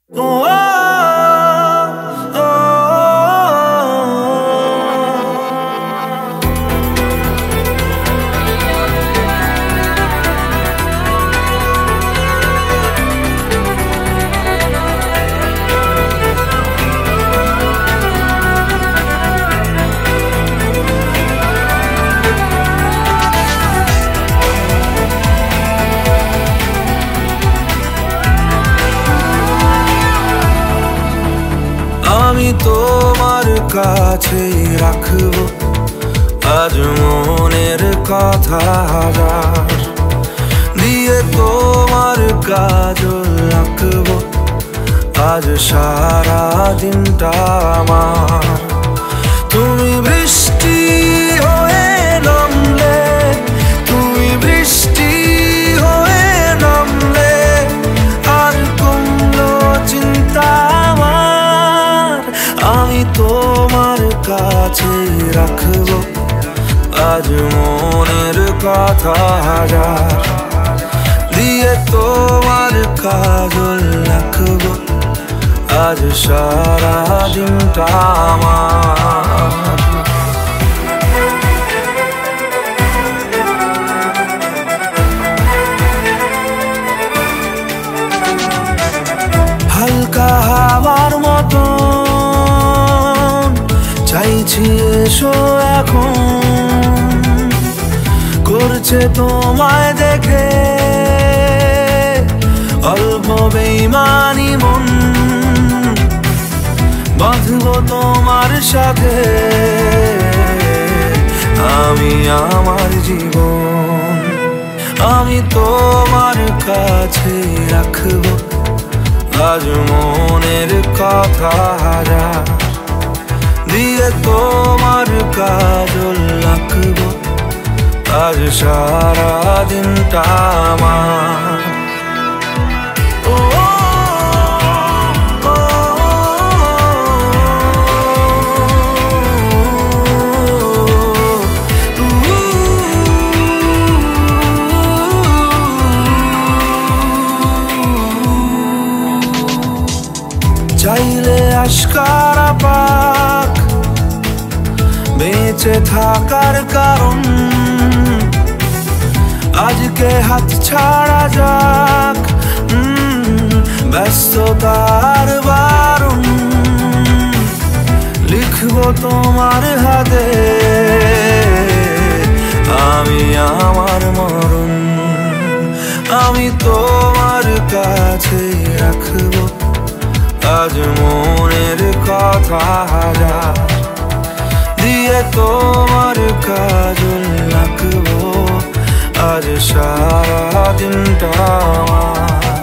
আমি তোমার কাছে রাখবো আজ মনের কথা হাজার, দিয়ে তোমার কাজল রাখবো আজ সারা দিনটা আমার। তুমি বৃষ্টি হয়ে নামলে, তুমি বৃষ্টি হয়ে নামলে আর কমলো চিন্তা আমার। আমি তোমার কাছে রাখবো আজ মনের কথা হাজার, দিয়ে তোমার কাজল রাখবো আজ সারা দিনটা আমার। হালকা হাওয়ার মতো চাইছি এসো এখন, করছে তোমায় দেখে অল্প বেইমানি মন। বাঁধবো তোমার সাথে আমি আমার জীবন। আমি তোমার কাছে রাখবো আজ মনের কথা হাজার, দিয়ে তোমার কাজল রাখবো আজ সারা দিনটা আমার। চাইলে আশকারা পাক বেঁচে থাকার কারণ, আজকে হাত ছাড়া যাক ব্যস্ততার বারণ। লিখবো তোমার হাতে আমি আমার মরণ। আমি তোমার কাছে রাখবো আজ মনের কথা হাজার, দিয়ে তোমার কাজল রাখবো আজ সারা দিনটা আমার।